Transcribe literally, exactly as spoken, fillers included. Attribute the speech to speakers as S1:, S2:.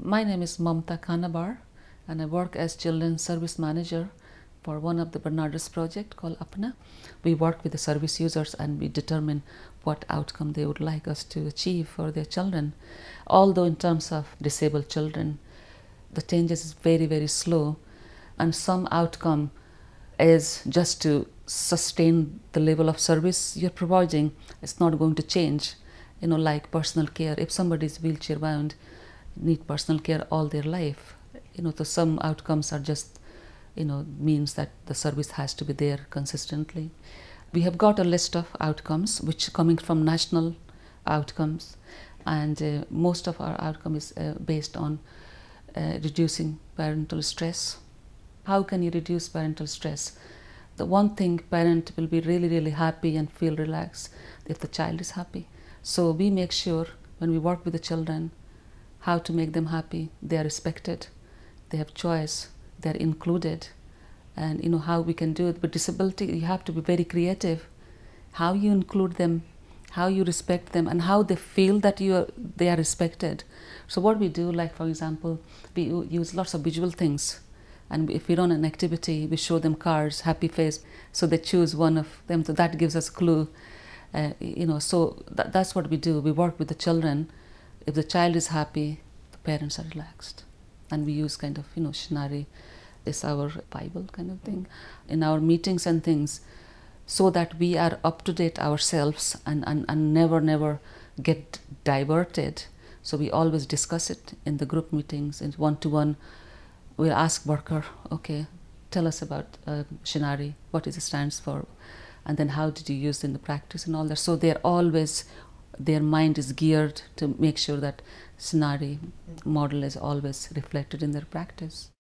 S1: My name is Mamta Kanabar, and I work as Children's Service Manager for one of the Bernardus project called Apna. We work with the service users and we determine what outcome they would like us to achieve for their children. Although in terms of disabled children, the changes is very, very slow, and some outcome is just to sustain the level of service you're providing. It's not going to change, you know, like personal care. If somebody is wheelchair bound, need personal care all their life, you know, so some outcomes are just, you know, means that the service has to be there consistently. We have got a list of outcomes which coming from national outcomes, and uh, most of our outcome is uh, based on uh, reducing parental stress. How can you reduce parental stress? The one thing, parent will be really, really happy and feel relaxed if the child is happy. So we make sure when we work with the children, how to make them happy. They are respected, they have choice, they are included, and you know how we can do it. With disability, you have to be very creative. How you include them, how you respect them, and how they feel that you are, they are respected. So what we do, like for example, we use lots of visual things, and if we run an activity, we show them cards, happy face, so they choose one of them. So that gives us a clue, uh, you know. So that, that's what we do. We work with the children. If the child is happy, the parents are relaxed. And we use kind of, you know, Shinari is our Bible kind of thing in our meetings and things, so that we are up to date ourselves and, and, and never, never get diverted. So we always discuss it in the group meetings, in one-to-one. We'll ask worker, okay, tell us about uh, Shinari, what it stands for, and then how did you use it in the practice and all that. So they're always, their mind is geared to make sure that Shinari model is always reflected in their practice.